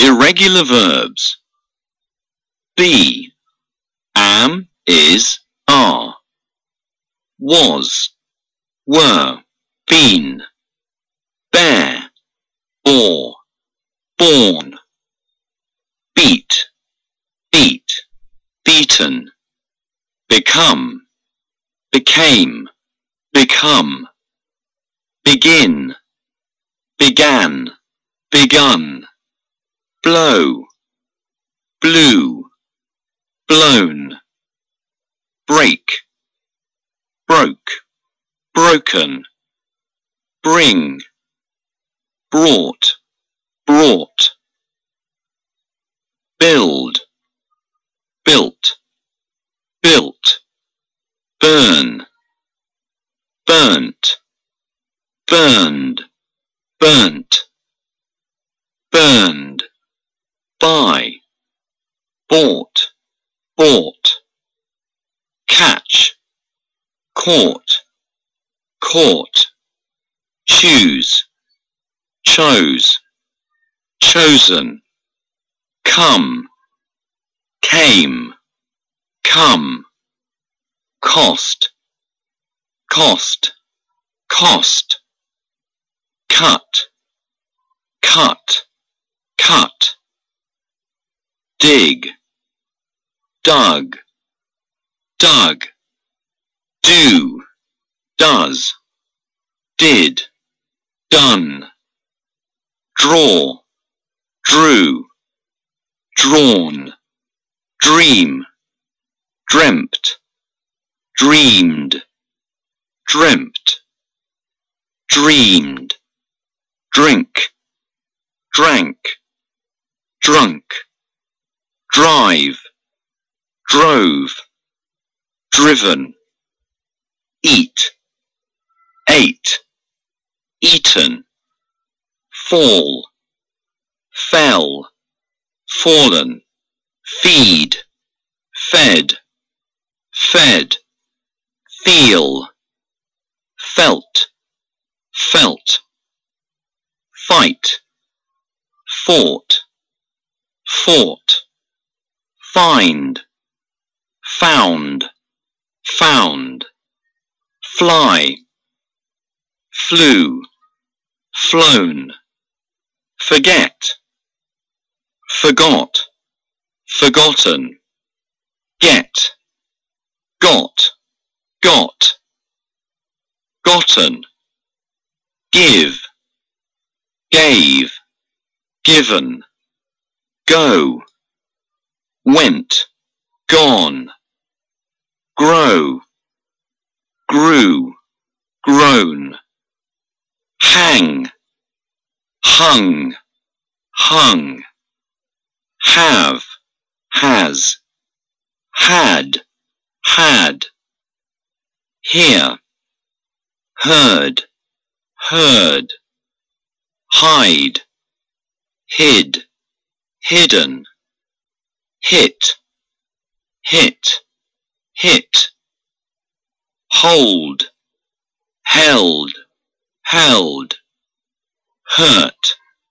Irregular verbs. Be, am, is, are. Was, were, been. Bear, bore, born. Beat, beat, beaten. Become, became, become. Begin, began, begun. Blow, blew, blown. Break, broke, broken. Bring, brought, brought. Build, built, built. Burn, burnt, burned, burnt. Burned. Buy, bought, bought. Catch, caught, caught. Choose, chose, chosen. Come, came, come. Cost, cost, cost. Cut, cut, cut. Dig, dug, dug. Do, does, did, done. Draw, drew, drawn. Dream, dreamt, dreamed, dreamt. Dreamed. Drink, drank, drunk. Drive, drove, driven. Eat, ate, eaten. Fall, fell, fallen. Feed, fed, fed. Feel, felt, felt. Fight, fought, fought. Find, found, found. Fly, flew, flown. Forget, forgot, forgotten. Get, got, got. Gotten, give, gave, given. Go, went, gone. Grow, grew, grown. Hang, hung, hung. Have, has, had, had. Hear, heard, heard. Hide, hid, hidden. Hit, hit, hit. Hold, held, held. Hurt,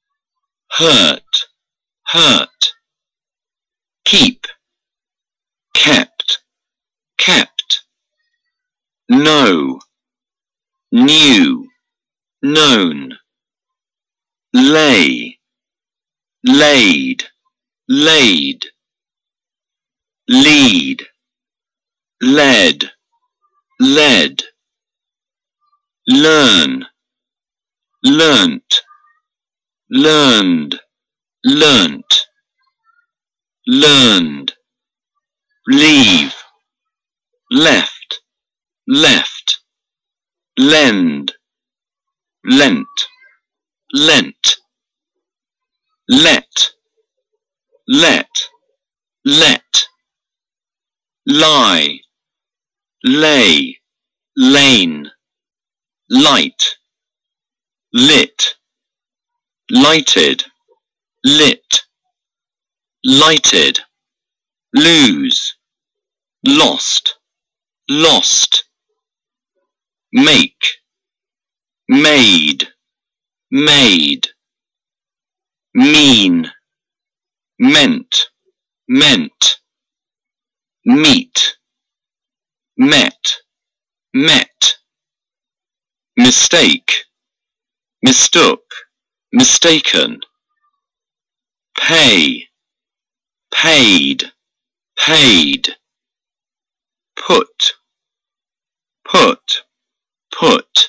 hurt, hurt. Keep, kept, kept. Know, knew, known. Lay, laid, laid. Lead, led, led. Learn, learnt, learned, learnt. Learned. Leave, left, left. Lend, lent, lent. Let, let, let. Lie, lay, lane. Light, lit, lighted, lit. Lighted. Lose, lost, lost. Make, made, made. Mean, meant, meant, meet, met, met, mistake, mistook, mistaken, pay, paid, paid, put, put, put,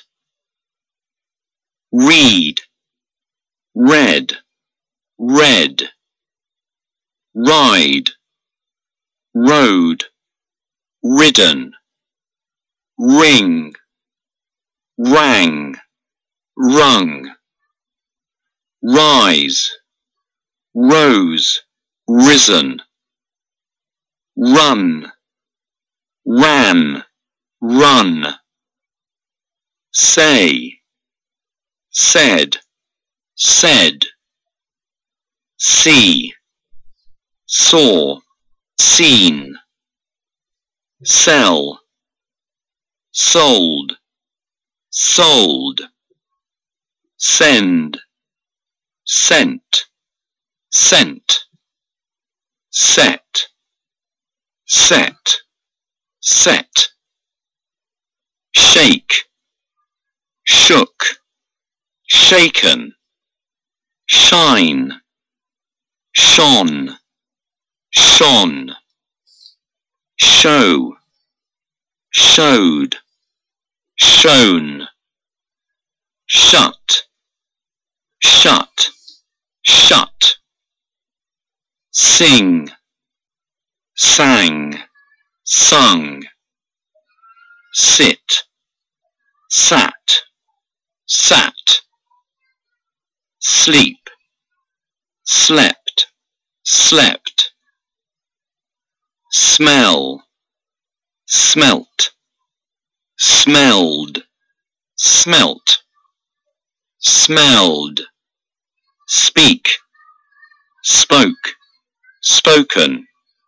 read, read, read, ride, road, ridden, ring, rang, rung, rise, rose, risen, run, ran, run, say, said, said, see, saw, seen, sell, sold, sold, send, sent, sent, set, set, set, shake, shook, shaken, shine, shone, shone, show, showed, shown, shut, shut, shut, sing, sang, sung, sit, sat, sat, sleep, slept, slept, smell, smelt, smelled, smelt, smelled, speak, spoke, spoken,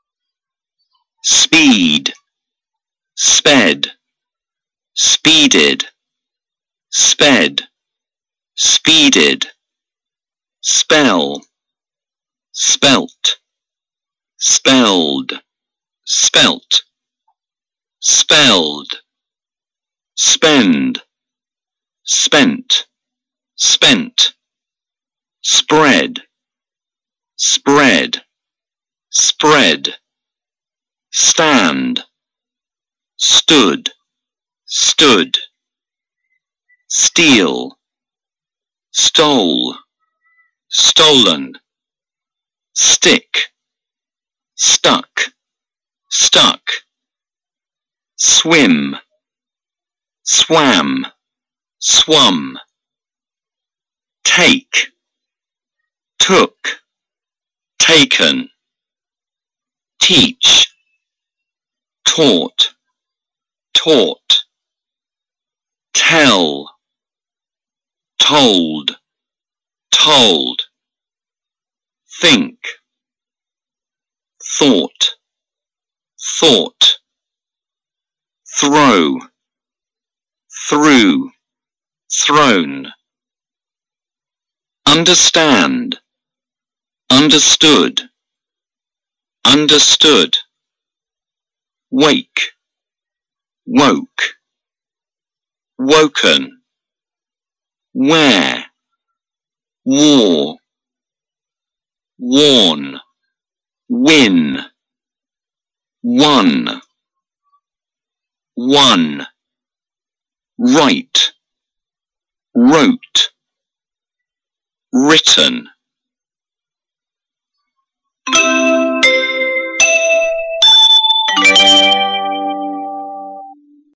speed, sped, speeded, sped, speeded, spell, spelt, spelled, spelt, spelled, spend, spent, spent, spread, spread, spread, stand, stood, stood, steal, stole, stolen, stick, stuck, stuck, swim, swam, swum, take, took, taken, teach, taught, taught, tell, told, told, think, thought, thought, throw, threw, thrown, understand, understood, understood, wake, woke, woken, wear, wore, worn, win, won, won, write, wrote, written,